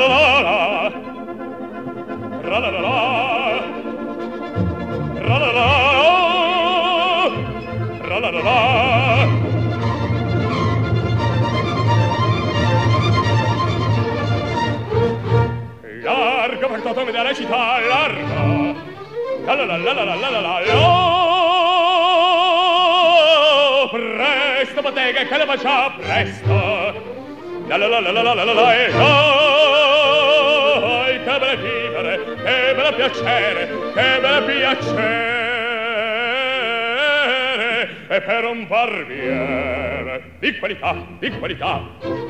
Largo per tutto della città, largo. La la la la la la la la la. Presto bottega che la faccia presto. La la la la la la la la la. Che bel vivere, che bel piacere, che bel piacere. E per un barbiere di qualità, di qualità.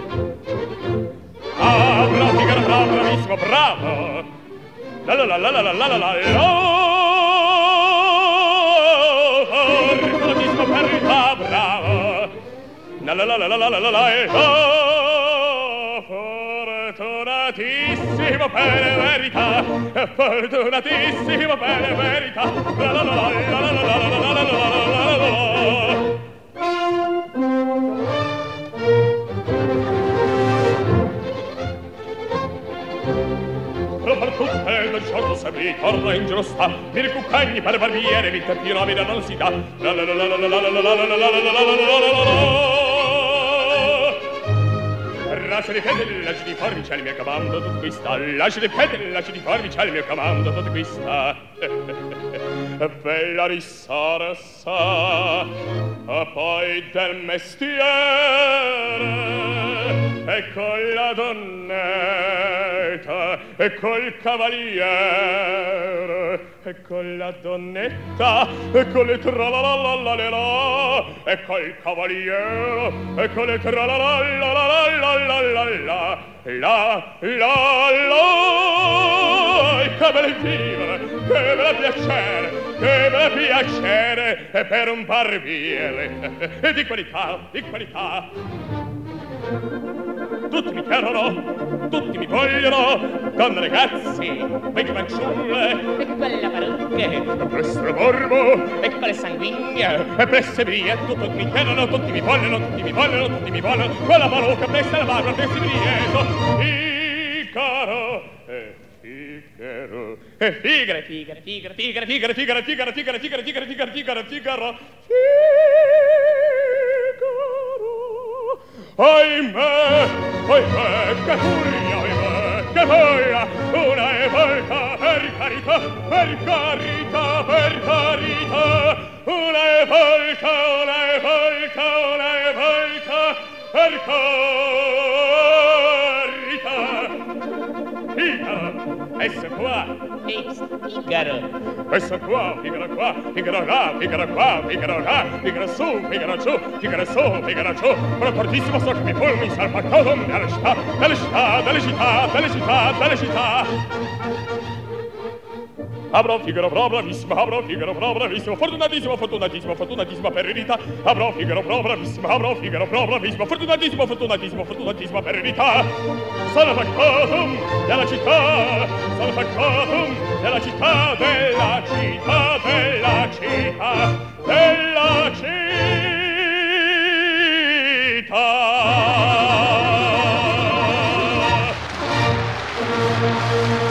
Ah, bravo, Figaro, bravo, bravissimo, bravo. La la la la la la la la la. Fortunatissimo per verità, bravo. La la la la la la la la la. Fortunatissimo per verità. Fortunatissimo per verità. La la la la la la la la la la la la. Per tutte il giorno se mi ricorda in giro sta, mi ricuccagni per barbiere, mi tempino a vida non si dà. La la la la la la la la la la la la la. Lascia di petali, lascia di forbice, il mio comando, tutto qui sta. Lascia di petali, lascia di forbice, il mio comando, tutto qui sta. Bella risorsa, poi del mestiere, e con la donnetta, e col cavaliere, e con la donnetta, e con le tralalalalalalala, e col cavaliere, e con le tralalalalalalala, la che bel vivere, che bel piacere, che bel piacere, e per un barbiere di qualità, di qualità. Tutti mi chiedono, tutti mi vogliono, donne ragazzi, vecchie fanciulle, e quelle parrucche, e questo borbo, e quelle sanguigne, e queste vie, tutti mi chiedono, tutti mi vogliono, tutti mi vogliono, tutti mi vogliono, quella parrucca, questa la barba, questi brieto, Figaro, Figaro, Figaro, Figaro, Figaro, Figaro, Figaro, Figaro, Figaro, Figaro, Figaro, Figaro, Figaro, Figaro, Figaro, ahimè, ahimè, che furia, ahimè, che furia, una e volta, per carità, per carità, per carità, una e volta, una e volta, una e volta, per carità. Figaro, esso qua, Figaro, esso qua, Figaro qua, Figaro là, Figaro qua, Figaro là, Figaro su, Figaro giù, Figaro su, Figaro giù, però fortissimo so che mi fulmi in salpaccato dalle città, dalle città, dalle città, dalle città, dalle città. Avrò Figaro pro bravissimo, avrò Figaro pro bravissimo, fortunatissimo, fortunatissimo, fortunatissimo per verità. Avrò Figaro pro bravissimo, avrò Figaro pro bravissimo, fortunatissimo, fortunatissimo, fortunatissimo per verità. Sono faccatum della città, sono faccatum della città, della città, della città, della città.